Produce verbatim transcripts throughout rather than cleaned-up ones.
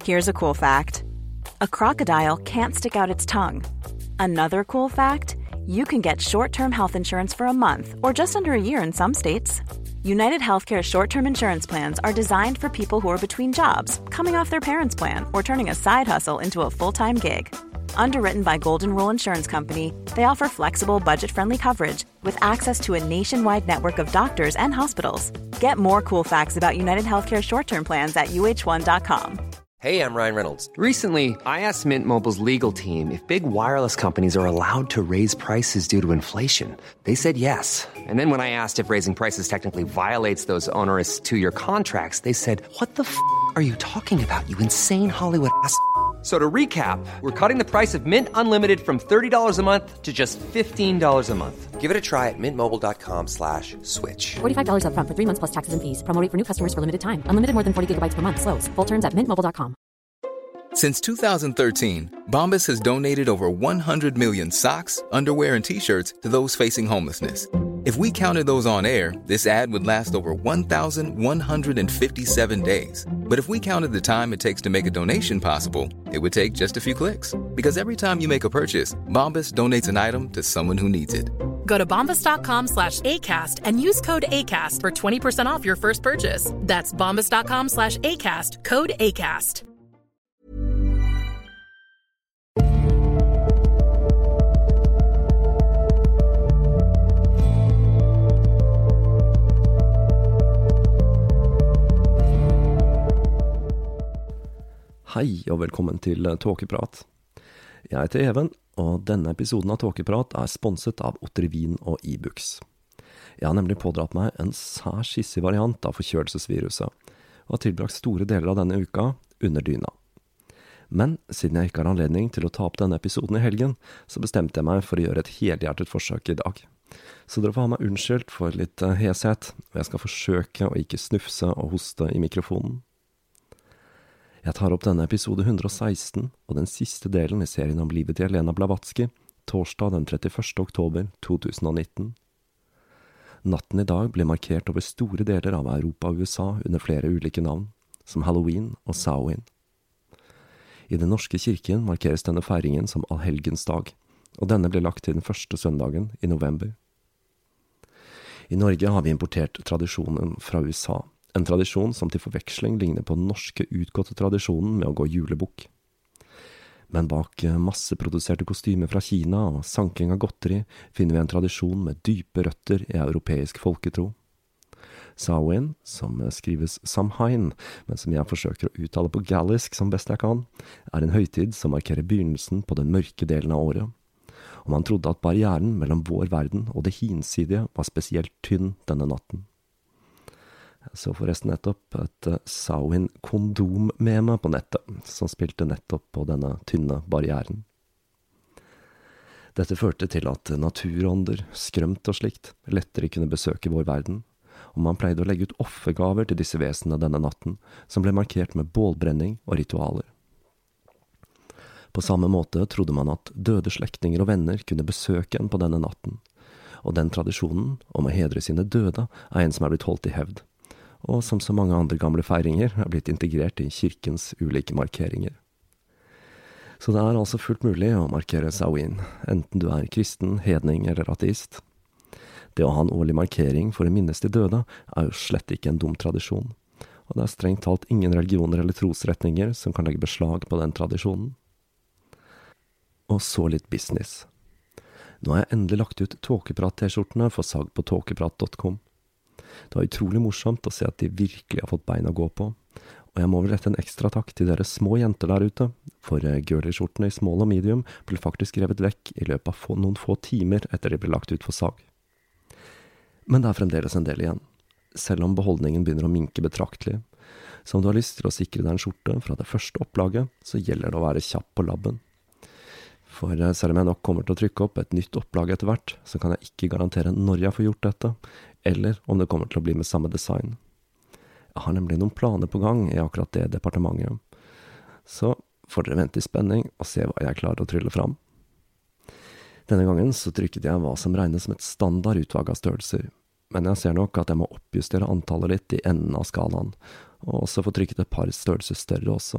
Here's a cool fact. A crocodile can't stick out its tongue. Another cool fact, you can get short-term health insurance for a month or just under a year in some states. United Healthcare short-term insurance plans are designed for people who are between jobs, coming off their parents' plan, or turning a side hustle into a full-time gig. Underwritten by Golden Rule Insurance Company, they offer flexible, budget-friendly coverage with access to a nationwide network of doctors and hospitals. Get more cool facts about United Healthcare short-term plans at U H one dot com. Hey, I'm Ryan Reynolds. Recently, I asked Mint Mobile's legal team if big wireless companies are allowed to raise prices due to inflation. They said yes. And then when I asked if raising prices technically violates those onerous two-year contracts, they said, what the f*** are you talking about, you insane Hollywood ass f- So to recap, we're cutting the price of Mint Unlimited from thirty dollars a month to just fifteen dollars a month. Give it a try at mintmobile.com slash switch. forty-five dollars up front for three months plus taxes and fees. Promo rate for new customers for limited time. Unlimited more than forty gigabytes per month. Slows full terms at mint mobile dot com. Since two thousand thirteen, Bombas has donated over one hundred million socks, underwear, and T-shirts to those facing homelessness. If we counted those on air, this ad would last over one thousand one hundred fifty-seven days. But if we counted the time it takes to make a donation possible, it would take just a few clicks. Because every time you make a purchase, Bombas donates an item to someone who needs it. Go to bombas.com slash ACAST and use code ACAST for twenty percent off your first purchase. That's bombas.com slash ACAST, code ACAST. Hei og velkommen til Tåkeprat. Jeg heter Even, og denne episoden av Tåkeprat er sponset av Otrivin og e-books. Jeg har nemlig pådratt meg en særs hissig variant av forkjølelsesviruset, og har tilbrakt store deler av denne uka under dyna. Men siden jeg ikke har anledning til å ta opp denne episoden i helgen, så bestemte jeg meg for å gjøre et helhjertet forsøk i dag. Så dere får ha meg unnskyldt for litt heshet, og jeg skal forsøke å ikke snufse og hoste i mikrofonen. Jeg tar opp denne episode hundre og seksten, og den siste delen i serien om livet til Elena Blavatsky, torsdag den trettiførste oktober to tusen og nitten. Natten i dag ble markert over store deler av Europa og U S A under flere ulike navn, som Halloween og Samhain. I den norske kirken markeres denne feiringen som Allhelgensdag, og denne ble lagt til den første søndagen i november. I Norge har vi importert tradisjonen fra U S A, en tradisjon som til forveksling ligner på den norske utgåtte tradisjonen med å gå julebukk. Men bak masseproduserte kostymer fra Kina og sanking av godteri finner vi en tradisjon med dype røtter i europeisk folketro. Samhain, som skrives Samhain, men som jeg forsøker å uttale på gallisk som best jeg kan, er en høytid som markerer begynnelsen på den mørke delen av året. Og man trodde at barrieren mellom vår verden og det hinsidige var spesielt tynn denne natten. Jeg så forresten nettopp et Samhain-kondom-meme på nettet, som spilte nettopp på denne tynne barrieren. Dette førte til at naturånder, skrømt og slikt, lettere kunne besøke vår verden, og man pleide å legge ut offergaver til disse vesenene denne natten, som ble markert med bålbrenning og ritualer. På samme måte trodde man at døde slektninger og venner kunne besøke en på denne natten, og den tradisjonen om å hedre sine døde er en som er blitt holdt i hevd, og som så mange andre gamle feiringer er blitt integrert i kirkens ulike markeringer. Så det er altså fullt mulig å markere Samhain, enten du er kristen, hedning eller ateist. Det å ha en årlig markering for å minnes de døde er jo slett ikke en dum tradisjon, og det er strengt talt ingen religioner eller trosretninger som kan legge beslag på den tradisjonen. Og så litt business. Nå har jeg endelig lagt ut Tåkeprat-t-skjortene for salg på tåkeprat punktum com. Det var utrolig morsomt å se at de virkelig har fått bein å gå på, og jeg må vel rette en ekstra takk til dere små jenter der ute, for girly-skjortene i small og medium ble faktisk revet vekk i løpet av få, noen få timer etter de ble lagt ut for salg. Men det er fremdeles en del igjen, selv om beholdningen begynner å minke betraktelig. Så om du har lyst til å sikre deg en skjorte fra det første opplaget, så gjelder det å være kjapp på labben. For selv om jeg nok kommer til å trykke opp et nytt opplag etter hvert, så kan jeg ikke garantere når jeg får gjort dette, eller om det kommer til å bli med samme design. Jeg har nemlig noen planer på gang i akkurat det departementet. Så får dere vente i spenning og se hva jeg klarer å trylle fram. Denne gangen så trykket jeg hva som regnes som et standard utvalg av størrelser, men jeg ser nok at jeg må oppjustere antallet litt i enden av skalaen, og også få trykket et par størrelser større også,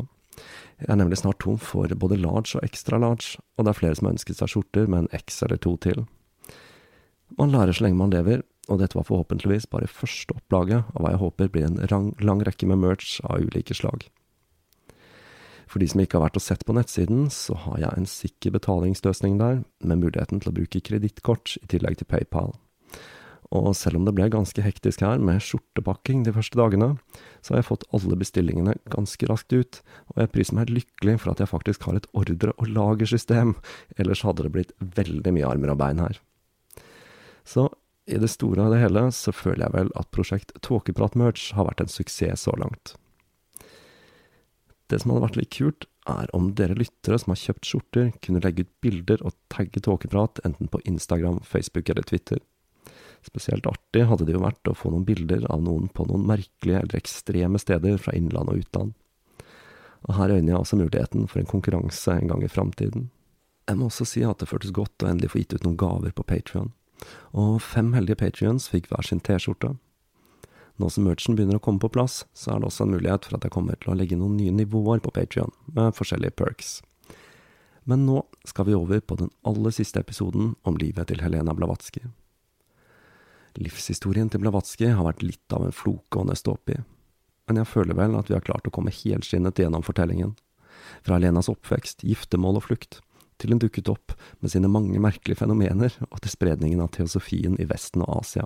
Jeg er nemlig snart tom for både large og extra large, og det er flere som ønsker seg skjorter med en X eller to til. Man lærer så lenge man lever, og dette var forhåpentligvis bare første opplaget av hva jeg håper blir en lang, lang rekke med merch av ulike slag. For de som ikke har vært og sett på nettsiden, så har jeg en sikker betalingsløsning der, med muligheten til å bruke kredittkort i tillegg til PayPal. Og selv om det ble ganske hektisk her med skjortepakking de første dagene, så har jeg fått alle bestillingene ganske raskt ut, og jeg priser meg lykkelig for at jeg faktisk har et ordre- og lagersystem, ellers hadde det blitt veldig mye armer og bein her. Så i det store og det hele så føler jeg vel at prosjekt Tåkeprat-merch har vært en suksess så langt. Det som hadde vært litt kult, er om dere lyttere som har kjøpt skjorter kunne legge ut bilder og tagge Tåkeprat enten på Instagram, Facebook eller Twitter. Spesielt artig hadde det jo vært å få noen bilder av noen på noen merkelige eller ekstreme steder fra innland og utland. Og her øyner jeg også muligheten for en konkurranse en gang i fremtiden. Jeg må også si at det føltes godt å endelig få gitt ut noen gaver på Patreon. Og fem heldige Patreons fikk hver sin t-skjorte. Nå som merchen begynner å komme på plass, så er det også en mulighet for at jeg kommer til å legge noen nye nivåer på Patreon, med forskjellige perks. Men nå skal vi over på den aller siste episoden om livet til Helena Blavatsky. Livshistorien til Blavatsky har vært litt av en floke å nøste opp i, men jeg føler vel at vi har klart å komme helskinnet gjennom fortellingen. Fra Helenas oppvekst, giftermål og flukt, til hun dukket opp med sine mange merkelige fenomener og til spredningen av teosofien i Vesten og Asia.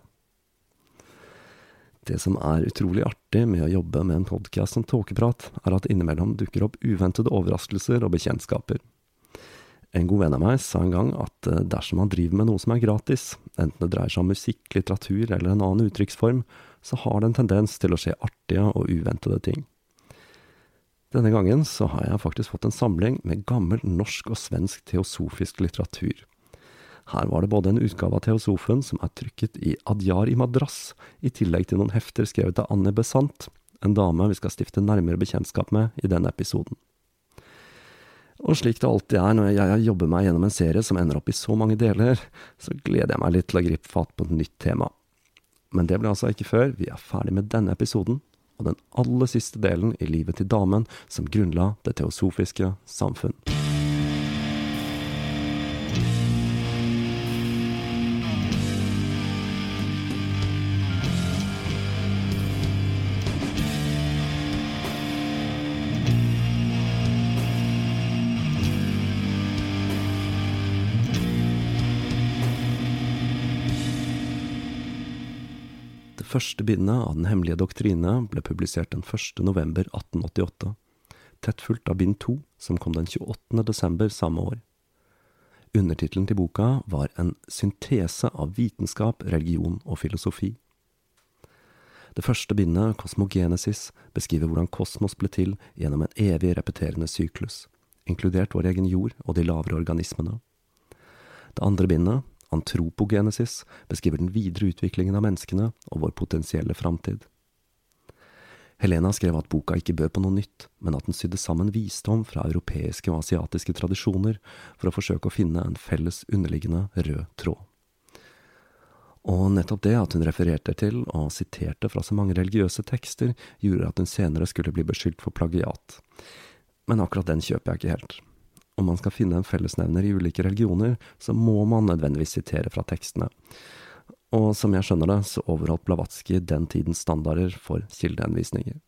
Det som er utrolig artig med å jobbe med en podcast som Tåkeprat, er at innimellom dukker opp uventede overraskelser og bekjentskaper. En god venn av meg sa en gang at dersom man driver med noe som er gratis, enten det dreier seg om musikk, litteratur eller en annen uttrykksform, så har det en tendens til å skje artige og uventede ting. Denne gangen så har jeg faktisk fått en samling med gammel norsk og svensk teosofisk litteratur. Her var det både en utgave av Teosofen som er trykket i Adjar i madrass, i tillegg til noen hefter skrevet av Anne Besant, en dame vi skal stifte nærmere bekjentskap med i denne episoden. Og slik det alltid er når jeg jobber meg gjennom en serie som ender opp i så mange deler, så gleder jeg meg litt til å gripe fatt på et nytt tema. Men det blir altså ikke før vi er ferdig med denne episoden, og den aller siste delen i livet til damen som grunnla det teosofiske samfunn. Første bindet av Den hemmelige doktrine ble publisert den første november atten åttiåtte, tett fulgt av bind to, som kom den tjueåttende desember samme år. Undertitelen til boka var en syntese av vitenskap, religion og filosofi. Det første bindet, Kosmogenesis, beskriver hvordan kosmos ble til gjennom en evig repeterende syklus, inkludert vår egen jord og de lavere organismene. Det andre bindet, Antropogenesis, beskriver den videre utviklingen av menneskene og vår potensielle framtid. Helena skrev at boka ikke bød på noe nytt, men at den sydde sammen visdom fra europeiske og asiatiske tradisjoner for å forsøke å finne en felles underliggende rød tråd. Og nettopp det at hun refererte til og siterte fra så mange religiøse tekster gjorde at hun senere skulle bli beskyldt for plagiat. Men akkurat den kjøper jeg ikke helt. Om man skal finne en fellesnevner i ulike religioner, så må man nødvendigvis sitere fra tekstene. Og som jeg skjønner det, så overholdt Blavatsky den tidens standarder for kildehenvisninger.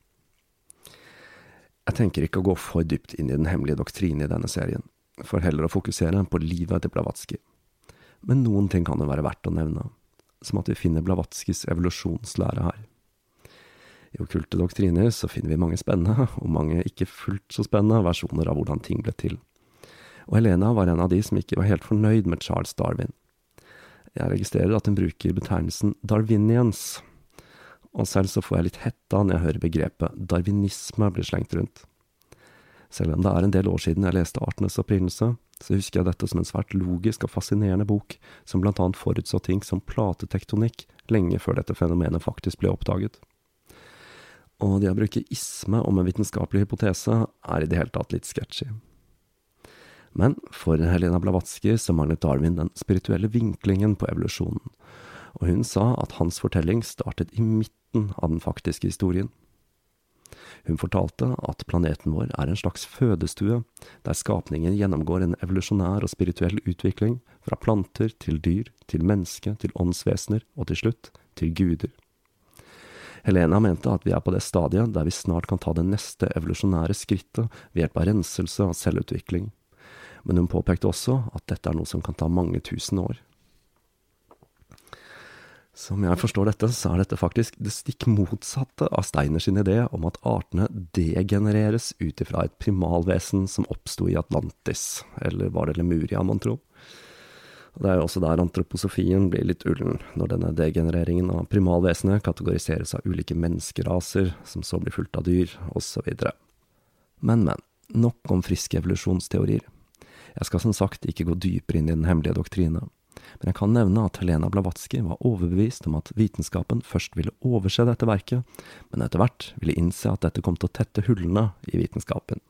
Jeg tenker ikke å gå for dypt inn i den hemmelige doktrinen i denne serien, for heller å fokusere på livet til Blavatsky. Men noen ting kan det være verdt å nevne, som at vi finner Blavatskys evolusjonslære her. I okkulte doktriner så finner vi mange spennende, og mange ikke fullt så spennende versjoner av hvordan ting ble til. Og Helena var en av de som ikke var helt fornøyd med Charles Darwin. Jeg registrerer at hun bruker betegnelsen Darwinians, og selv så får jeg litt hetta når jeg hører begrepet darwinisme bli slengt rundt. Selv om det er en del år siden jeg leste Artenes opprinnelse, så husker jeg dette som en svært logisk og fascinerende bok, som blant annet forutså ting som platetektonikk lenge før dette fenomenet faktisk ble oppdaget. Og det å bruke isme om en vitenskapelig hypotese er i det hele tatt litt sketchy. Men for Helena Blavatsky så manglet Darwin den spirituelle vinklingen på evolusjonen, og hun sa at hans fortelling startet i midten av den faktiske historien. Hun fortalte at planeten vår er en slags fødestue, der skapningen gjennomgår en evolusjonær og spirituell utvikling, fra planter til dyr, til menneske, til åndsvesener, og til slutt, til guder. Helena mente at vi er på det stadiet der vi snart kan ta det neste evolusjonære skrittet ved hjelp av renselse og selvutvikling. Men hun påpekte også at dette er noe som kan ta mange tusen år. Som jeg forstår dette, så er dette faktisk det stikk motsatte av Steiner sin idé om at artene degenereres ut ifra et primalvesen som oppstod i Atlantis, eller var det Lemuria, man tror. Og det er jo også der antroposofien blir litt ullen, når denne degenereringen av primalvesenet kategoriseres av ulike menneskeraser, som så blir fulgt av dyr, og så videre. Men, men, nok om friske evolusjonsteorier. Jeg skal som sagt ikke gå dypere inn i den hemmelige doktrine. Men jeg kan nevne at Helena Blavatsky var overbevist om at vitenskapen først ville overse dette verket, men etter hvert ville innse at dette kom til å tette hullene i vitenskapen.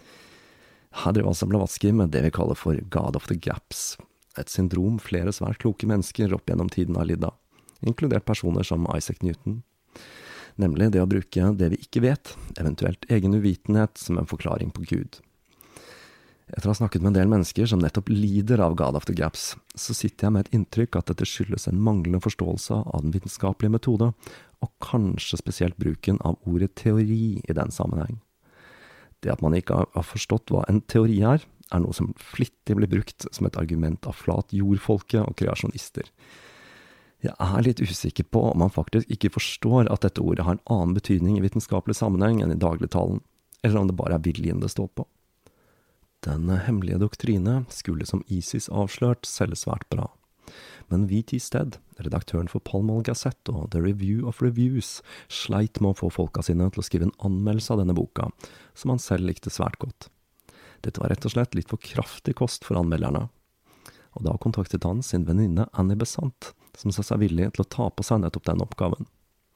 Her drev altså Blavatsky med det vi kaller for God of the Gaps, et syndrom flere svært kloke mennesker opp gjennom tiden har lidd av, inkludert personer som Isaac Newton. Nemlig det å bruke det vi ikke vet, eventuelt egen uvitenhet, som en forklaring på Gud. Etter å ha snakket med en del mennesker som nettopp lider av God of the Gaps, så sitter jeg med et inntrykk at dette skyldes en manglende forståelse av den vitenskapelige metode, og kanskje spesielt bruken av ordet teori i den sammenheng. Det at man ikke har forstått hva en teori er, er noe som flittig blir brukt som et argument av flat jordfolket og kreasjonister. Jeg er litt usikker på om man faktisk ikke forstår at dette ordet har en annen betydning i vitenskapelig sammenheng enn i dagligtalen, eller om det bare er viljen det står på. Den hemmelige doktrine skulle som ISIS avslørt selge svært bra. Men V T Stead, redaktøren for Pall Mall Gazette og The Review of Reviews, sleit med å få folka sine til å skrive en anmeldelse av denne boka, som han selv likte svært godt. Dette var rett og slett litt for kraftig kost for anmelderne. Og da kontaktet han sin venninne Annie Besant, som sa seg villig til å ta på seg nettopp den oppgaven.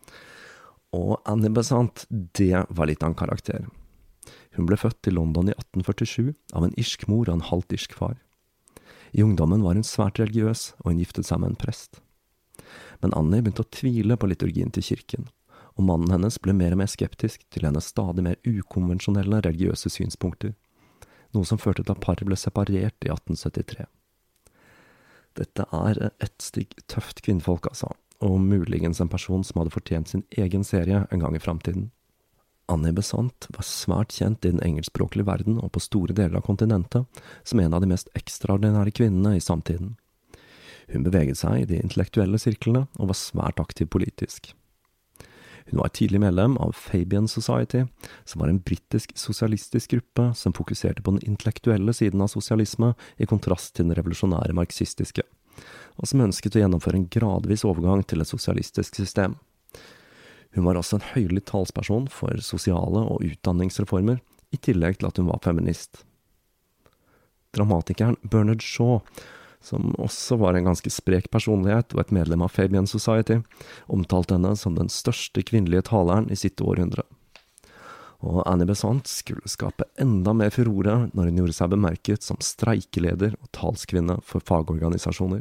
Og Annie Besant, det var litt av en karakter. Hun ble født i London i atten førtisju av en irsk mor og en halvt irsk far. I ungdommen var hun svært religiøs, og hun giftet seg med en prest. Men Annie begynte å tvile på liturgien til kirken, og mannen hennes ble mer og mer skeptisk til hennes stadig mer ukonvensjonelle religiøse synspunkter, noe som førte til at paret ble separert i atten syttitre. Dette er et stygg tøft kvinnfolk, altså, og muligens en person som hadde fortjent sin egen serie en gang i fremtiden. Annie Besant var svært kjent i den engelskspråklige verden og på store deler av kontinentet som en av de mest ekstraordinære kvinnene i samtiden. Hun beveget seg i de intellektuelle sirklene og var svært aktiv politisk. Hun var et tidlig medlem av Fabian Society, som var en britisk sosialistisk gruppe som fokuserte på den intellektuelle siden av sosialisme i kontrast til den revolusjonære marxistiske, og som ønsket å gjennomføre en gradvis overgang til et sosialistisk system. Hun var også en høylig talsperson for sosiale og utdanningsreformer, i tillegg til at hun var feminist. Dramatikeren Bernard Shaw, som også var en ganske sprek personlighet og et medlem av Fabian Society, omtalte henne som den største kvinnelige taleren i sitt århundre. Og Annie Besant skulle skape enda mer furore når hun gjorde seg bemerket som streikeleder og talskvinne for fagorganisasjoner.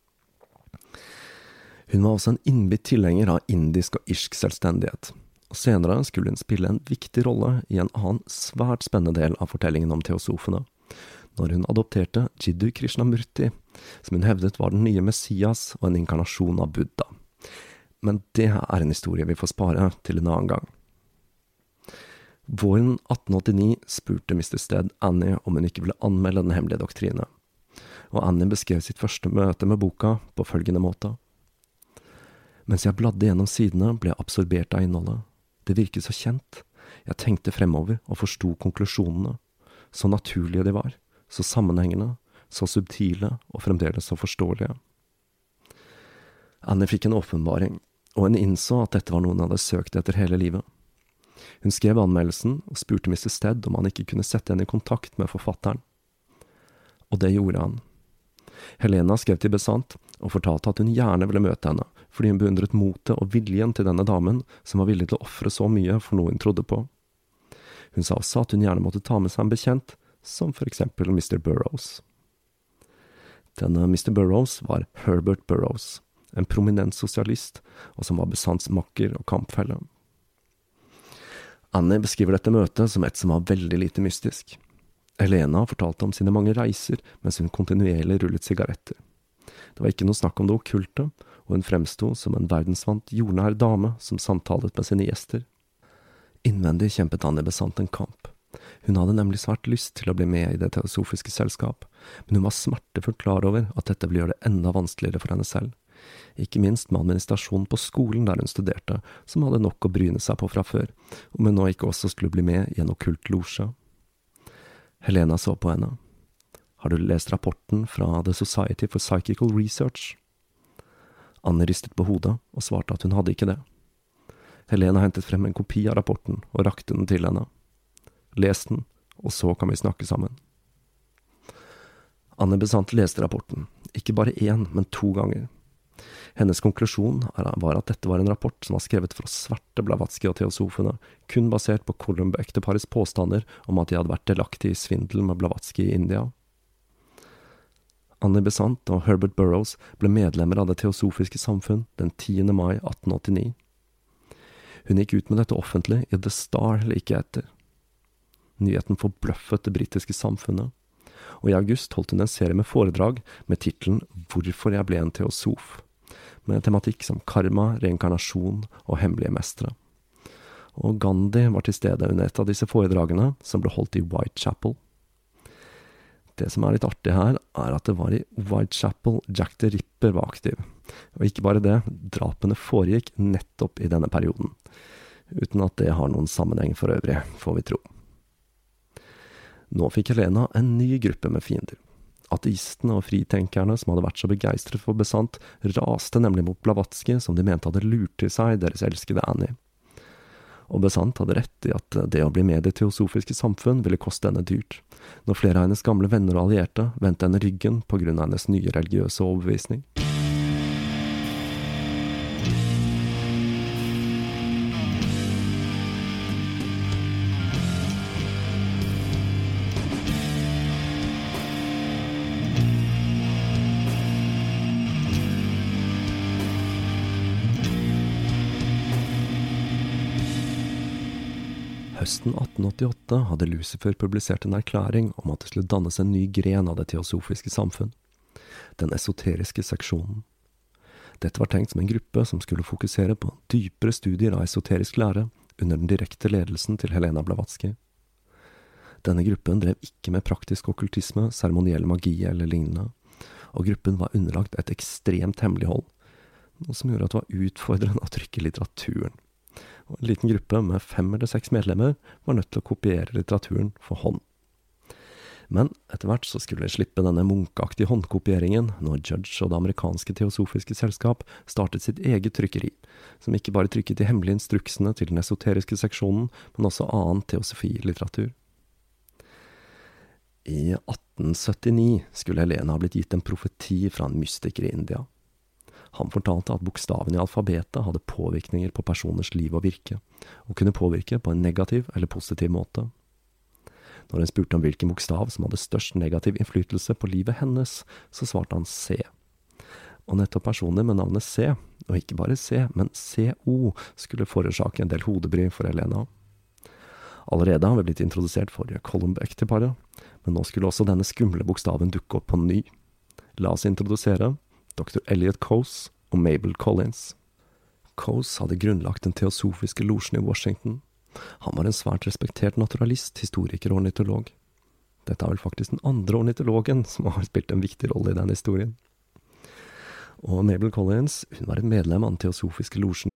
Hun var også en innbitt tilhenger av indisk og irsk selvstendighet, og senere skulle hun spille en viktig rolle i en annen svært spennende del av fortellingen om teosofene, når hun adopterte Jiddu Krishnamurti, som hun hevdet var den nye Messias og en inkarnasjon av Buddha. Men det er en historie vi får spare til en annen gang. Våren atten åttini spurte mister Stead Annie om hun ikke ville anmelde den hemmelige doktrine, og Annie beskrev sitt første møte med boka på følgende måte. Mens jeg bladde gjennom sidene, ble jeg absorbert av innholdet. Det virket så kjent. Jeg tenkte fremover og forsto konklusjonene. Så naturlige de var, så sammenhengende, så subtile og fremdeles så forståelige. Annie fikk en åpenbaring, og hun innså at dette var noe hun hadde søkt etter hele livet. Hun skrev anmeldelsen og spurte mister Stead om han ikke kunne sette henne i kontakt med forfatteren. Og det gjorde han. Helena skrev til Besant og fortalte at hun gjerne ville møte henne, fordi hun beundret motet og viljen til denne damen som var villig til å offre så mye for noe hun trodde på. Hun sa også at hun gjerne måtte ta med seg en bekjent, som for eksempel mister Burroughs. Denne mister Burroughs var Herbert Burroughs, en prominent sosialist, og som var Besants makker og kampfelle. Annie beskriver dette møtet som et som var veldig lite mystisk. Helena fortalte om sine mange reiser mens hun kontinuerlig rullet sigaretter. Det var ikke noe snakk om det okkulte, og hun fremstod som en verdensvant jordnær dame som samtalet med sine gjester. Innvendig kjempet Annie Besant en kamp. Hun hadde nemlig svært lyst til å bli med i det teosofiske selskap, men hun var smertefullt klar over at dette ville gjøre det enda vanskeligere for henne selv. Ikke minst med administrasjonen på skolen der hun studerte, som hadde nok å bryne seg på fra før, om hun nå ikke også skulle bli med i en okkult losje. Helena så på henne. Har du lest rapporten fra The Society for Psychical Research? Annie ristet på hodet og svarte at hun hadde ikke det. Helena hentet frem en kopi av rapporten og rakte den til henne. Les den, og så kan vi snakke sammen. Annie Besant leste rapporten, ikke bare én, men to ganger. Hennes konklusjon var at dette var en rapport som var skrevet for å sverte Blavatsky og teosofene, kun basert på Columb-ekteparets påstander om at de hadde vært delaktige i svindel med Blavatsky i India. Annie Besant og Herbert Burroughs ble medlemmer av det teosofiske samfunn den tiende mai atten åttini. Hun gikk ut med dette offentlig i The Star like etter. Nyheten forbløffet det britiske samfunnet, og i august holdt hun en serie med foredrag med titelen «Hvorfor jeg ble en teosof», med tematikk som karma, reinkarnasjon og hemmelige mestre. Og Gandhi var til stede under et av disse foredragene, som ble holdt i Whitechapel. Det som er litt artig her, er at det var i Whitechapel Jack the Ripper var aktiv. Og ikke bare det, drapene foregikk nettopp i denne perioden, uten at det har noen sammenheng for øvrig, får vi tro. Nå fikk Helena en ny gruppe med fiender. Ateistene og fritenkerne som hadde vært så begeistret for Besant, raste nemlig mot Blavatsky, som de mente hadde lurt til seg deres elskede Annie. Og Besant hadde rett i at det å bli med i det teosofiske samfunn ville koste henne dyrt, når flere av hennes gamle venner og allierte vendte henne ryggen på grunn av hennes nye religiøse overbevisning. Høsten atten åttiåtte hadde Lucifer publisert en erklæring om at det skulle dannes en ny gren av det teosofiske samfunn, den esoteriske seksjonen. Dette var tenkt som en gruppe som skulle fokusere på dypere studier av esoterisk lære under den direkte ledelsen til Helena Blavatsky. Denne gruppen drev ikke med praktisk okkultisme, seremoniell magi eller lignende, og gruppen var underlagt et ekstremt hemmelighold, noe som gjorde at det var utfordrende å trykke litteraturen. Og en liten gruppe med fem eller seks medlemmer var nødt til å kopiere litteraturen for hånd. Men etter hvert så skulle de slippe denne munkeaktige håndkopieringen når Judge og det amerikanske teosofiske selskap startet sitt eget trykkeri, som ikke bare trykket de hemmelige instruksene til den esoteriske seksjonen, men også annen teosofi-litteratur. I atten syttini skulle Helena ha blitt gitt en profeti fra en mystiker i India. Han fortalte at bokstavene i alfabetet hadde påvirkninger på personers liv og virke, og kunne påvirke på en negativ eller positiv måte. Når hun spurte om hvilken bokstav som hadde størst negativ innflytelse på livet hennes, så svarte han C. Og nettopp personer med navnet C, og ikke bare C, men C O, skulle forårsake en del hodebry for Helena. Allerede har vi blitt introdusert for Columb-ekteparet, men nå skulle også denne skumle bokstaven dukke opp på ny. La oss introdusere doktor Elliot Coase og Mabel Collins. Coase hadde grunnlagt den teosofiske losjen i Washington. Han var en svært respektert naturalist, historiker og ornitolog. Dette er vel faktisk den andre ornitologen som har spilt en viktig rolle i den historien. Og Mabel Collins, hun var et medlem av den teosofiske losjen.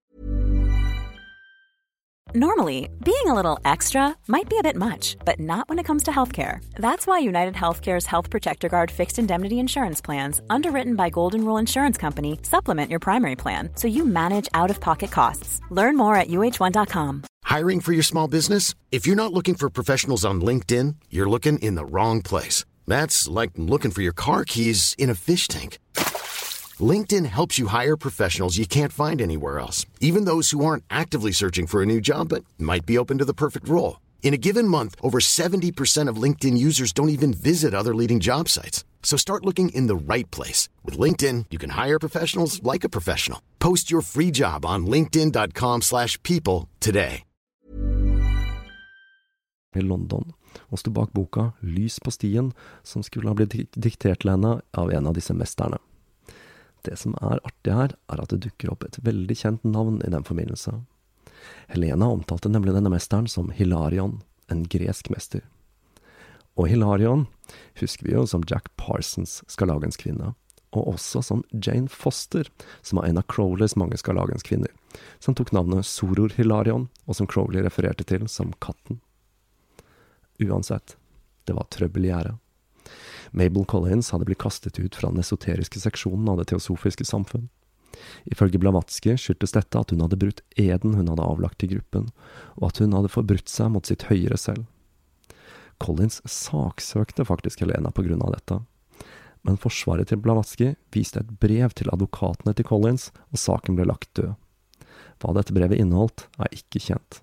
Normally, being a little extra might be a bit much, but not when it comes to healthcare. That's why United Healthcare's Health Protector Guard fixed indemnity insurance plans, underwritten by Golden Rule Insurance Company, supplement your primary plan so you manage out-of-pocket costs. Learn more at U H one dot com. Hiring for your small business? If you're not looking for professionals on LinkedIn, you're looking in the wrong place. That's like looking for your car keys in a fish tank. LinkedIn helps you hire professionals you can't find anywhere else, even those who aren't actively searching for a new job but might be open to the perfect role. In a given month, over seventy percent of LinkedIn users don't even visit other leading job sites. So start looking in the right place. With LinkedIn, you can hire professionals like a professional. Post your free job on linkedin dot com slash people today. i London, og sto bak boka Lys på stien, som skulle ha blitt diktert til henne av en av disse mesterne. Det som er artig her, er at det dukker opp et veldig kjent navn i den forbindelse. Helena omtalte nemlig denne mesteren som Hilarion, en gresk mester. Og Hilarion husker vi jo som Jack Parsons Skarlagenskvinne, og også som Jane Foster, som var en av Crowleys mange Skarlagenskvinner, som tok navnet Soror Hilarion, og som Crowley refererte til som katten. Uansett, det var trøbbel i gjerdet. Mabel Collins hadde blitt kastet ut fra den esoteriske seksjonen av det teosofiske samfunn. Ifølge Blavatsky skyldtes dette at hun hadde brutt eden hun hadde avlagt til gruppen, og at hun hadde forbrutt seg mot sitt høyere selv. Collins saksøkte faktisk Helena på grunn av dette, men forsvaret til Blavatsky viste et brev til advokatene til Collins, og saken ble lagt død. Hva dette brevet inneholdt, er ikke kjent.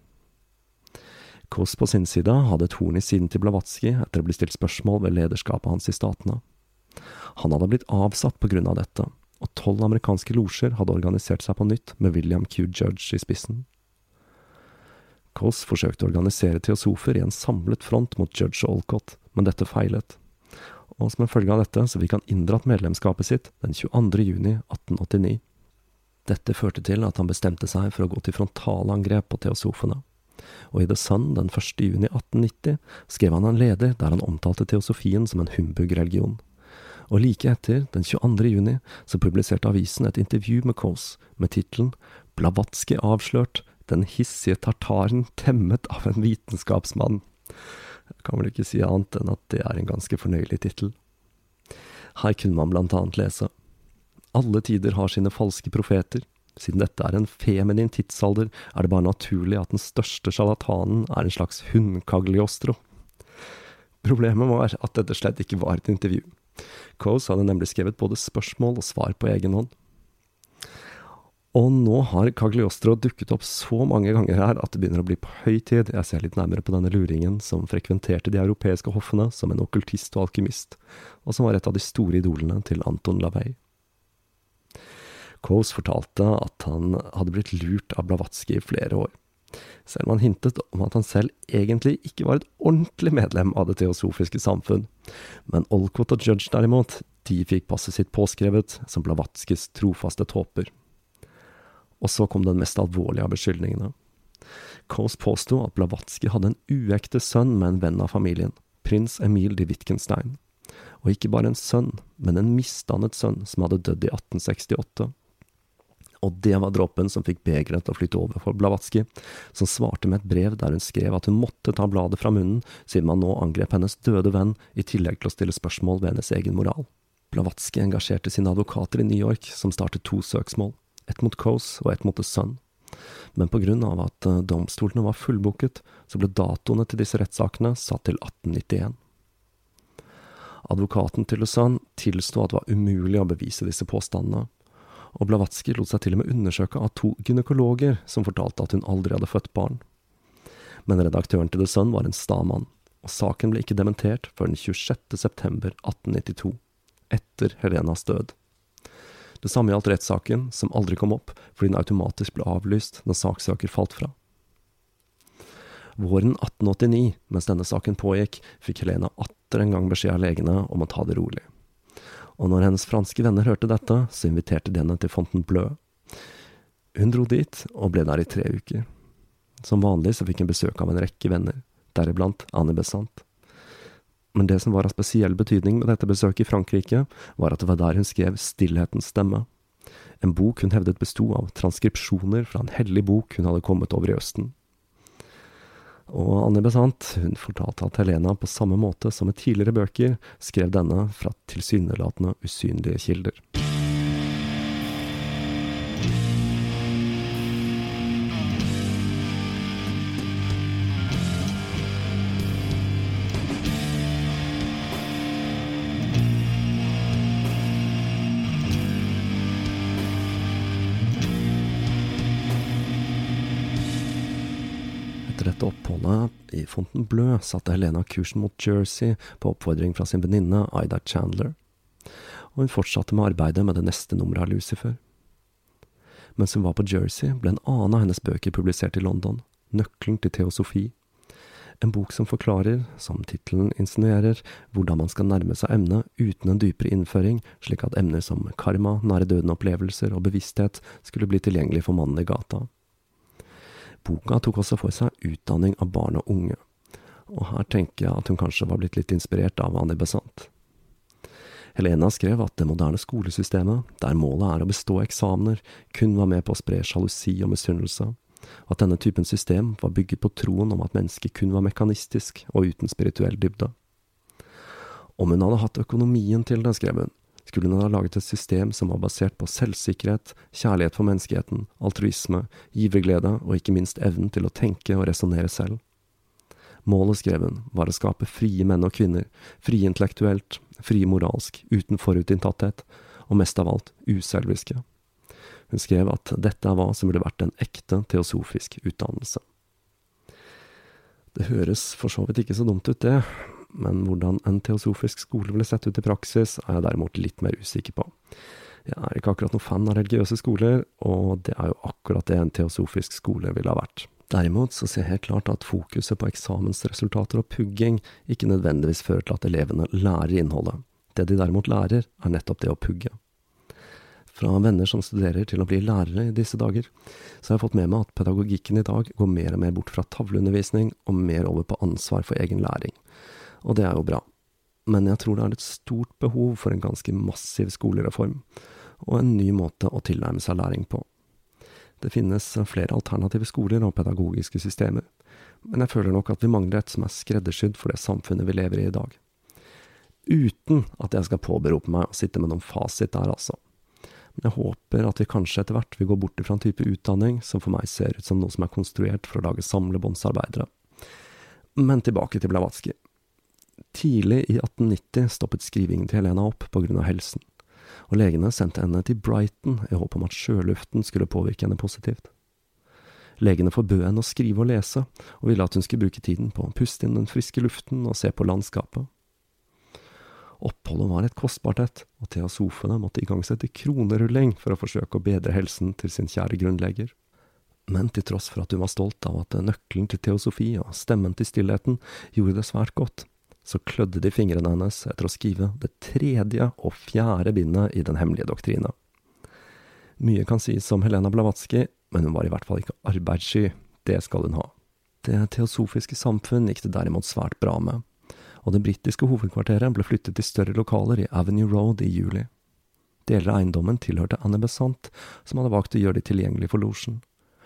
Coase på sin side hadde et horn i siden til Blavatsky etter å bli stilt spørsmål ved lederskapet hans i statene. Han hadde blitt avsatt på grunn av dette, og tolv amerikanske losjer hadde organisert seg på nytt med William Q. Judge i spissen. Coase forsøkte å organisere teosofer i en samlet front mot Judge og Olcott, men dette feilet. Og som en følge av dette så fikk han inndratt medlemskapet sitt den tjueandre juni atten åttini. Dette førte til at han bestemte seg for å gå til frontalangrep på teosofene. Og i The Sun den første juni atten nitti skrev han en leder der han omtalte teosofien som en humbug-religion. Og like etter, den tjueandre juni, så publiserte avisen et intervju med Coase med titelen «Blavatsky avslørt, den hissige tartaren temmet av en vitenskapsmann». Jeg kan vel ikke si annet enn at det er en ganske fornøyelig titel. Her kunne man blant annet lese «Alle tider har sine falske profeter. Siden dette er en feminin tidsalder, er det bare naturlig at den største charlatanen er en slags hundkagliostro». Problemet var at dette slett ikke var et intervju. Coase hadde nemlig skrevet både spørsmål og svar på egen hånd. Og nå har Cagliostro dukket opp så mange ganger her at det begynner å bli på høy tid. Jeg ser litt nærmere på denne luringen som frekventerte de europeiske hoffene som en okkultist og alkymist, og som var et av de store idolene til Anton LaVey. Coase fortalte at han hadde blitt lurt av Blavatsky i flere år, selv om han hintet om at han selv egentlig ikke var et ordentlig medlem av det teosofiske samfunn. Men Olcott og Judge derimot, de fikk passet sitt påskrevet som Blavatskys trofaste tåper. Og så kom den mest alvorlige av beskyldningene. Coase påstod at Blavatsky hadde en uekte sønn med en venn av familien, prins Emil de Wittgenstein. Og ikke bare en sønn, men en misdannet sønn som hadde dødd i atten sekstiåtte. Og det var dråpen som fikk begeret til å flytte over for Blavatsky, som svarte med et brev der hun skrev at hun måtte ta bladet fra munnen, siden man nå angrep hennes døde venn, i tillegg til å stille spørsmål ved hennes egen moral. Blavatsky engasjerte sine advokater i New York, som startet to søksmål, ett mot Coase og ett mot The Sun. Men på grunn av at uh, domstolene var fullboket, så ble datoene til disse rettssakene satt til atten nittien. Advokaten til The Sun tilstod at det var umulig å bevise disse påstandene, og Blavatsky lot seg til og med undersøke av to gynekologer som fortalte at hun aldri hadde født barn. Men redaktøren til The Sun var en stamann, og saken ble ikke dementert før den tjuesjette september atten nittito, etter Helenas død. Det samme gjaldt rettssaken, som aldri kom opp fordi den automatisk ble avlyst når saksøker falt fra. Våren atten åttini, mens denne saken pågikk, fikk Helena atter en gang beskjed av legene om å ta det rolig. Og når hennes franske venner hørte dette, så inviterte de henne til Fontainebleau. Hun dro dit og ble der i tre uker. Som vanlig så fikk hun besøk av en rekke venner, deriblant Anne Besant. Men det som var av spesiell betydning med dette besøket i Frankrike, var at det var der hun skrev Stillhetens stemme. En bok hun hevdet bestod av transkripsjoner fra en hellig bok hun hadde kommet over i Østen. Og Anne Besant, hun fortalte at Helena på samme måte som med tidligere bøker, skrev denne fra tilsynelatende usynlige kilder. Etter dette oppholdet i Fontainebleau satte Helena kursen mot Jersey på oppfordring fra sin venninne Ida Chandler, og hun fortsatte med arbeidet med det neste nummeret av Lucifer. Mens hun var på Jersey ble en annen av hennes bøker publisert i London, Nøkkelen til teosofi, En bok som forklarer, som titelen insinuerer, hvordan man skal nærme seg emnet uten en dypere innføring, slik at emner som karma, nære døden opplevelser og bevissthet skulle bli tilgjengelig for mannen i gata. Boka tok også for seg utdanning av barn og unge, og her tenker jeg at hun kanskje var blitt litt inspirert av Annie Besant. Helena skrev at det moderne skolesystemet, der målet er å bestå eksamener, kun var med på å spre sjalusi og misunnelse, og at denne typen system var bygget på troen om at mennesket kun var mekanistisk og uten spirituell dybde. Om hun hadde hatt økonomien til det, skrev hun, skulle hun ha laget et system som var basert på selvsikkerhet, kjærlighet for menneskeheten, altruisme, giverglede og ikke minst evnen til å tenke og resonere selv. Målet, skrev hun, var å skape frie menn og kvinner, frie intellektuelt, frie moralsk, uten forutinntatthet, og mest av alt uselviske. Hun skrev at dette er hva som burde vært en ekte teosofisk utdannelse. Det høres for så vidt ikke så dumt ut det, men hvordan en teosofisk skole ville sett ut i praksis, er jeg derimot litt mer usikker på. Jeg er ikke akkurat noen fan av religiøse skoler, og det er jo akkurat det en teosofisk skole ville ha vært. Derimot så ser jeg helt klart at fokuset på eksamensresultater og pugging ikke nødvendigvis fører til at elevene lærer innholdet. Det de derimot lærer, er nettopp det å pugge. Fra venner som studerer til å bli lærere i disse dager, så har jeg fått med meg at pedagogikken i dag går mer og mer bort fra tavleundervisning og mer over på ansvar for egen læring. Og det er jo bra. Men jeg tror det er et stort behov for en ganske massiv skolereform, og en ny måte å tilnærme seg læring på. Det finnes flere alternative skoler og pedagogiske systemer, men jeg føler nok at vi mangler et som er skreddersydd for det samfunnet vi lever i i dag. Uten at jeg skal påberope meg å sitte med noen fasit der altså. Men jeg håper at vi kanskje etter hvert vil gå bort fra en type utdanning som for meg ser ut som noe som er konstruert for å lage samlebåndsarbeidere. Men tilbake til Blavatsky. Tidlig i atten nitti stoppet skrivingen til Helena opp på grunn av helsen, og legene sendte henne til Brighton i håp om at sjøluften skulle påvirke henne positivt. Legene forbød henne å skrive og lese, og ville at hun skulle bruke tiden på å puste inn den friske luften og se på landskapet. Oppholdet var et kostbart et, og teosofene måtte igangsette kronerulling for å forsøke å bedre helsen til sin kjære grunnlegger. Men til tross for at hun var stolt av at nøkkelen til teosofi og stemmen til stillheten gjorde det svært godt, så klødde de fingrene hennes etter å skrive det tredje og fjerde bindet i den hemmelige doktrine. Mye kan sies om Helena Blavatsky, men hun var i hvert fall ikke arbeidssky, det skal hun ha. Det teosofiske samfunn gikk det derimot svært bra med, og det britiske hovedkvarteret ble flyttet til større lokaler i Avenue Road i juli. Deler av eiendommen tilhørte Annie Besant, som hadde valgt å gjøre det tilgjengelig for losjen.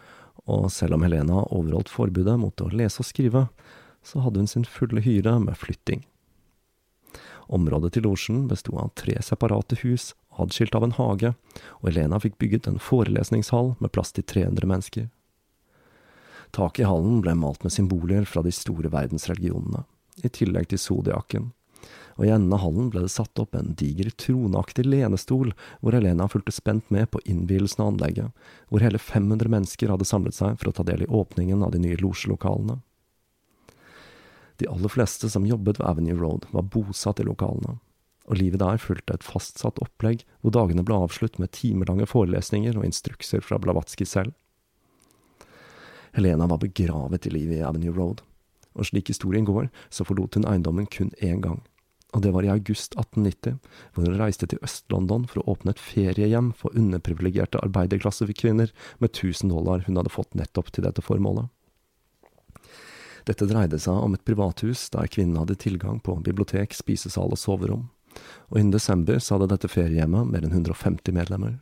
Og selv om Helena overholdt forbudet mot å lese og skrive, så hadde hun sin fulle hyre med flytting. Området til losjen bestod av tre separate hus, adskilt av en hage, og Helena fikk bygget en forelesningshall med plass til tre hundre mennesker. Taket i hallen ble malt med symboler fra de store verdensreligionene, i tillegg til zodiaken, og i enden av hallen ble det satt opp en diger tronaktig lenestol, hvor Helena fulgte spent med på innvielsen av anlegget, hvor hele fem hundre mennesker hadde samlet seg for å ta del i åpningen av de nye losjelokalene. De aller fleste som jobbet ved Avenue Road var bosatt i lokalene, og livet der fulgte et fastsatt opplegg hvor dagene ble avslutt med timelange forelesninger og instrukser fra Blavatsky selv. Helena var begravet i livet i Avenue Road, og slik historien går, så forlot hun eiendommen kun én gang, og det var i august atten nitti, hvor hun reiste til Øst-London for å åpne et feriehjem for underprivilegerte arbeiderklassekvinner med tusen dollar hun hadde fått nettopp til dette formålet. Dette dreide seg om et privathus der kvinnen hadde tilgang på bibliotek, spisesal og soverom, og innen desember så hadde dette feriehjemmet mer enn hundre og femti medlemmer.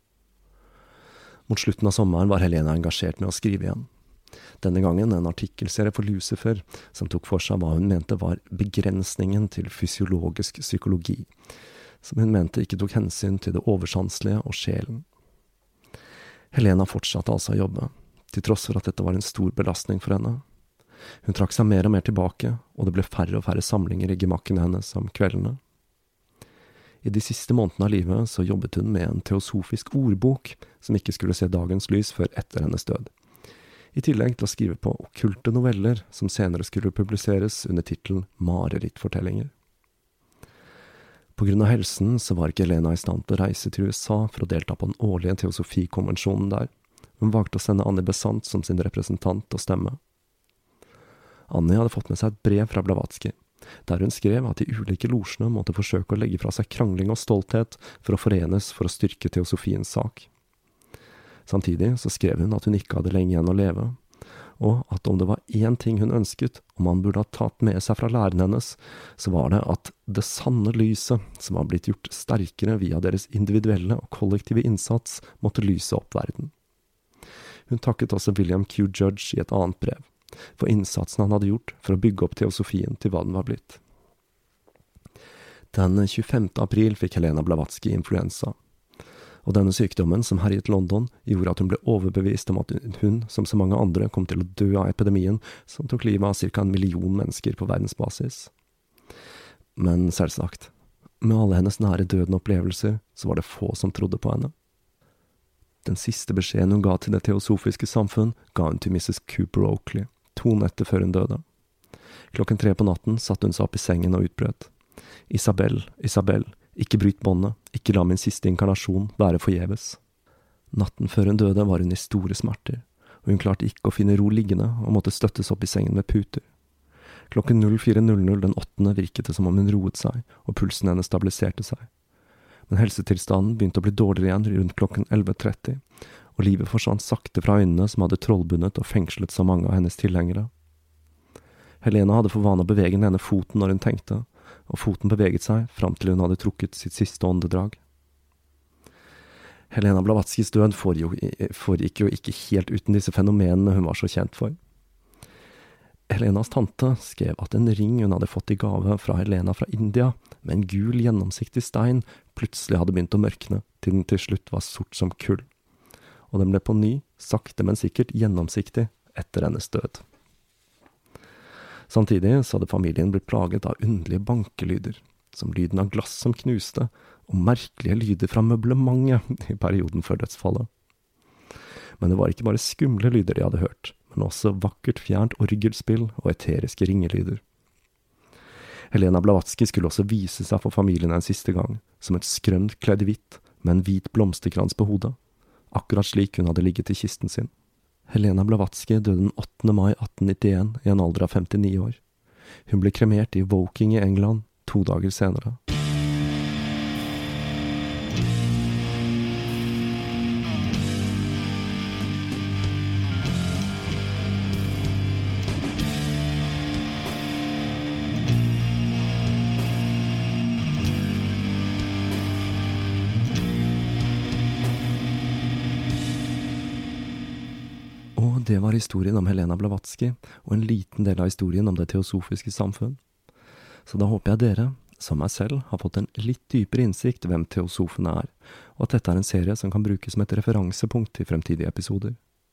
Mot slutten av sommeren var Helena engasjert med å skrive igjen. Denne gangen en artikkelserie for Lucifer, som tok for seg hva hun mente var begrensningen til fysiologisk psykologi, som hun mente ikke tok hensyn til det oversanselige og sjelen. Helena fortsatte altså å jobbe, til tross for at dette var en stor belastning for henne. Hun trakk seg mer og mer tilbake, og det ble færre og færre samlinger i gemakkene hennes om kveldene. I de siste månedene av livet så jobbet hun med en teosofisk ordbok, som ikke skulle se dagens lys før etter hennes død. I tillegg til å skrive på okkulte noveller, som senere skulle publiseres under titelen Marerittfortellinger. På grunn av helsen så var ikke Helena i stand til å reise til U S A for å delta på den årlige teosofikonvensjonen der. Hun valgte å sende Annie Besant som sin representant og stemme. Annie hadde fått med seg et brev fra Blavatsky, der hun skrev at de ulike losjene måtte forsøke å legge fra seg krangling og stolthet for å forenes for å styrke teosofiens sak. Samtidig så skrev hun at hun ikke hadde lenge igjen å leve, og at om det var én ting hun ønsket, om han burde ha tatt med seg fra læren hennes, så var det at det sanne lyset, som var blitt gjort sterkere via deres individuelle og kollektive innsats, måtte lyse opp verden. Hun takket også William Q. Judge i et annet brev, for innsatsen han hadde gjort for å bygge opp teosofien til hva den var blitt. Den tjuefemte april fikk Helena Blavatsky influensa, og denne sykdommen som herjet London gjorde at hun ble overbevist om at hun, som så mange andre, kom til å dø av epidemien som tok livet av cirka en million mennesker på verdensbasis. Men selvsagt, med alle hennes nære døden opplevelser, så var det få som trodde på henne. Den siste beskjeden hun ga til det teosofiske samfunn, ga hun til missus Cooper Oakley, to netter før hun døde. Klokken tre på natten satt hun seg opp i sengen og utbrøt. Isabel, Isabel, ikke bryt båndet, ikke la min siste inkarnasjon være forgjeves. Natten før hun døde var hun i store smerter, og hun klarte ikke å finne ro liggende og måtte støttes opp i sengen med puter. Klokken fire null null den åttende virket det som om hun roet seg, og pulsen hennes stabiliserte seg. Men helsetilstanden begynte å bli dårligere igjen rundt klokken elleve tretti, og livet forsvant sakte fra øynene som hadde trollbundet og fengslet så mange av hennes tilhengere. Helena hadde for vane å bevege den ene foten når hun tenkte, og foten beveget seg fram til hun hadde trukket sitt siste åndedrag. Helena Blavatskys død foregikk jo ikke helt uten disse fenomenene hun var så kjent for. Helenas tante skrev at en ring hun hadde fått i gave fra Helena fra India, med en gul gjennomsiktig stein, plutselig hadde begynt å mørkne, til den til slutt var sort som kull. Og den ble på ny, sakte men sikkert gjennomsiktig, etter hennes død. Samtidig så hadde familien blitt plaget av underlige bankelyder, som lyden av glass som knuste, og merkelige lyder fra møblementet i perioden før dødsfallet. Men det var ikke bare skumle lyder de hadde hørt, men også vakkert fjernt orgelspill og eteriske ringelyder. Helena Blavatsky skulle også vise seg for familien en siste gang, som et skrømt kledd hvitt, med en hvit blomsterkrans på hodet, akkurat slik hun hadde ligget i kisten sin. Helena Blavatsky døde den åttende mai atten nittien i en alder av femtini år. Hun ble kremert i Woking i England to dager senere. Det var historien om Helena Blavatsky, og en liten del av historien om det teosofiske samfunn. Så da håper jeg dere, som meg selv, har fått en litt dypere innsikt hvem teosofene er, og at dette er en serie som kan brukes som et referansepunkt i fremtidige episoder.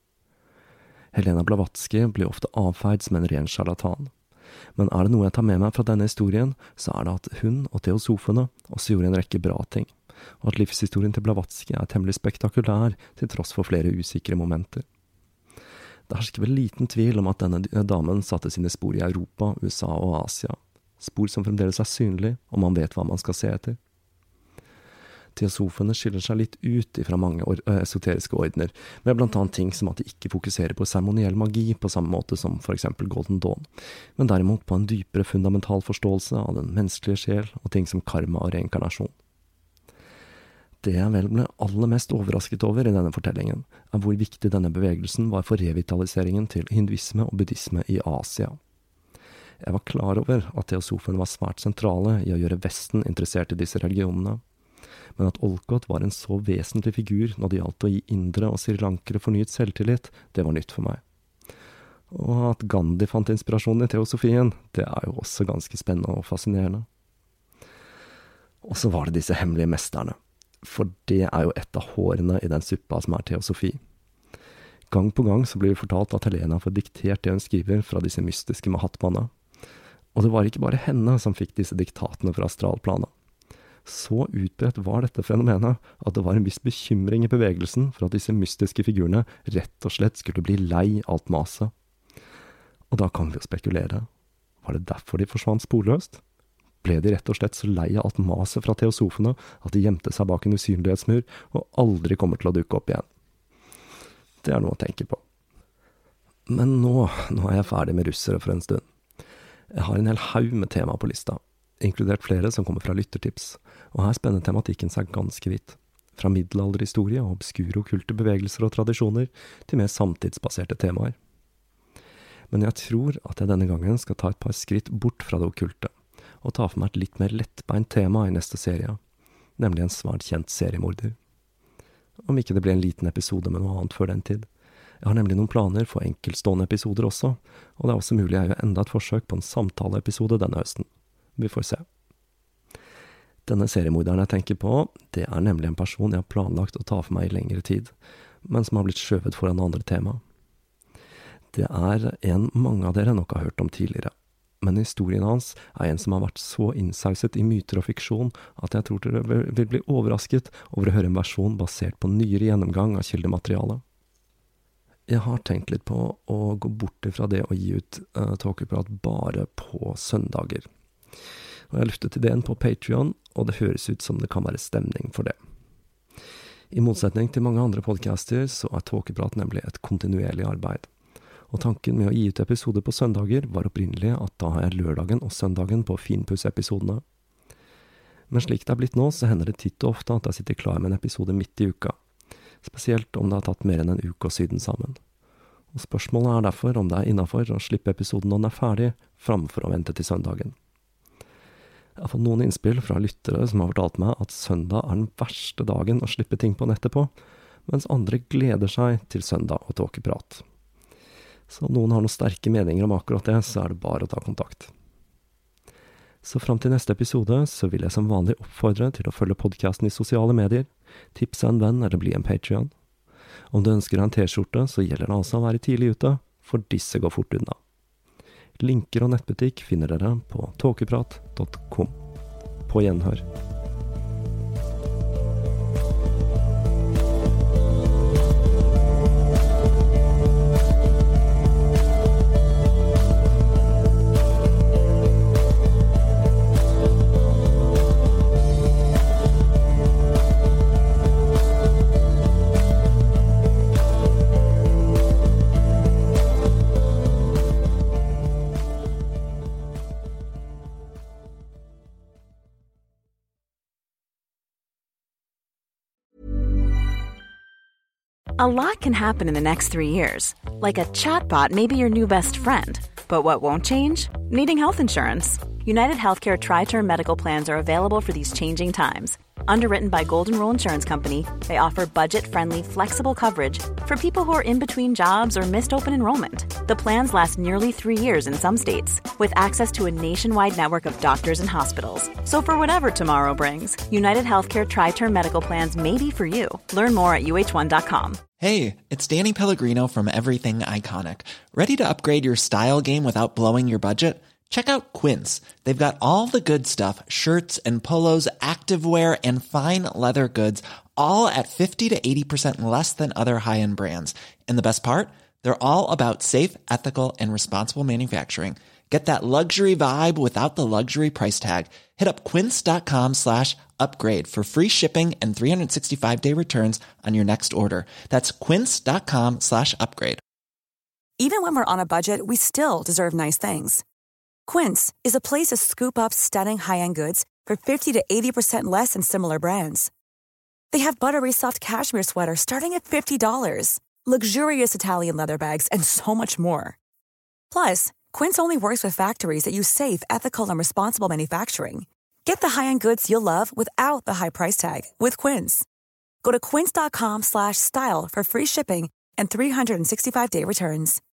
Helena Blavatsky blir ofte avfeid som en ren charlatan. Men er det noe jeg tar med meg fra denne historien, så er det at hun og teosofene også gjorde en rekke bra ting, og at livshistorien til Blavatsky er temmelig spektakulær til tross for flere usikre momenter. Det hersker vel liten tvil om at denne damen satte sine spor i Europa, U S A og Asia. Spor som fremdeles er synlig, og man vet hva man skal se etter. Teosofene skiller seg litt ut fra mange or- esoteriske ordener, med blant annet ting som at de ikke fokuserer på seremoniell magi på samme måte som for eksempel Golden Dawn, men derimot på en dypere fundamental forståelse av den menneskelige sjel og ting som karma og reinkarnasjon. Det jeg vel ble aller mest overrasket over i denne fortellingen, er hvor viktig denne bevegelsen var for revitaliseringen til hinduisme og buddhisme i Asia. Jeg var klar over at teosofene var svært sentrale i å gjøre Vesten interessert i disse religionene, men at Olcott var en så vesentlig figur når det gjaldt å gi indere og srilankere fornyet selvtillit, det var nytt for meg. Og at Gandhi fant inspirasjon i teosofien, det er jo også ganske spennende og fascinerende. Og så var det disse hemmelige mesterne. For det er jo et av hårene i den suppa som er teosofi. Gang på gang så blir vi fortalt at Helena får diktert det hun skriver fra disse mystiske mahatmaene. Og det var ikke bare henne som fikk disse diktatene fra astralplanet. Så utbredt var dette fenomenet at det var en viss bekymring i bevegelsen for at disse mystiske figurene rett og slett skulle bli lei alt maset. Og da kan vi jo spekulere. Var det derfor de forsvant sporløst? Ble de rett og slett så lei av alt maset fra teosofene at de gjemte seg bak en usynlighetsmur og aldri kommer til å dukke opp igjen? Det er noe å tenke på. Men nå, nå er jeg ferdig med russere for en stund. Jeg har en hel haug med tema på lista, inkludert flere som kommer fra lyttertips, og her spenner tematikken seg ganske vidt. Fra middelalderhistorie og obskure okkulte bevegelser og tradisjoner til mer samtidsbaserte temaer. Men jeg tror at jeg denne gangen skal ta et par skritt bort fra det okkulte, og ta for meg et litt mer lettbeint tema i neste serie, nemlig en svært kjent seriemorder. Om ikke det blir en liten episode med noe annet før den tid. Jeg har nemlig noen planer for enkeltstående episoder også, og det er også mulig jeg gjør enda et forsøk på en samtaleepisode denne høsten. Vi får se. Denne seriemorderen jeg tenker på, det er nemlig en person jeg har planlagt å ta for meg i lengre tid, men som har blitt skjøvet foran andre tema. Det er en mange av dere nok har hørt om tidligere, men historien hans er en som har vært så innsauset i myter og fiksjon at jeg tror dere vil bli overrasket over å høre en versjon basert på nyere gjennomgang av kildematerialet. Jeg har tenkt litt på å gå bort fra det å gi ut uh, tåkeprat bare på søndager. Og jeg har luftet ideen på Patreon, og det høres ut som det kan være stemning for det. I motsetning til mange andre podcaster så er tåkeprat nemlig et kontinuerlig arbeid. Og tanken med å gi ut episoder på søndager var opprinnelig at da har jeg lørdagen og søndagen på å finpusse episodene. Men slik det er blitt nå, så hender det titt og ofte at jeg sitter klar med en episode midt i uka. Spesielt om det har tatt mer enn en uke å sy den sammen. Og spørsmålet er derfor om det er innenfor å slippe episoden når den er ferdig, framfor å vente til søndagen. Jeg har fått noen innspill fra lyttere som har fortalt meg at søndag er den verste dagen å slippe ting på nettet på, mens andre gleder seg til søndag og tåkeprat. Så om noen har noen sterke meninger om akkurat det, så er det bare å ta kontakt. Så frem til neste episode så vil jeg som vanlig oppfordre til å følge podcasten i sosiale medier, tipse en venn eller bli en Patreon. Om du ønsker en t-skjorte, så gjelder det altså å være tidlig ute, for disse går fort unna. Linker og nettbutikk finner dere på tåkeprat punktum com. På gjenhør. A lot can happen in the next three years. Like a chatbot may be your new best friend. But what won't change? Needing health insurance. United Healthcare Tri-Term Medical Plans are available for these changing times. Underwritten by Golden Rule Insurance Company, they offer budget-friendly, flexible coverage for people who are in between jobs or missed open enrollment. The plans last nearly three years in some states, with access to a nationwide network of doctors and hospitals. So for whatever tomorrow brings, United Healthcare Tri-Term Medical Plans may be for you. Learn more at U H one dot com. Hey, it's Danny Pellegrino from Everything Iconic. Ready to upgrade your style game without blowing your budget? Check out Quince. They've got all the good stuff, shirts and polos, activewear, and fine leather goods, all at fifty to eighty percent less than other high-end brands. And the best part? They're all about safe, ethical, and responsible manufacturing. Get that luxury vibe without the luxury price tag. Hit up quince.com slash upgrade for free shipping and three sixty-five day returns on your next order. That's quince.com slash upgrade. Even when we're on a budget, we still deserve nice things. Quince is a place to scoop up stunning high-end goods for fifty to eighty percent less than similar brands. They have buttery soft cashmere sweaters starting at fifty dollars, luxurious Italian leather bags, and so much more. Plus, Quince only works with factories that use safe, ethical, and responsible manufacturing. Get the high-end goods you'll love without the high price tag with Quince. Go to quince.com slash style for free shipping and three sixty-five day returns.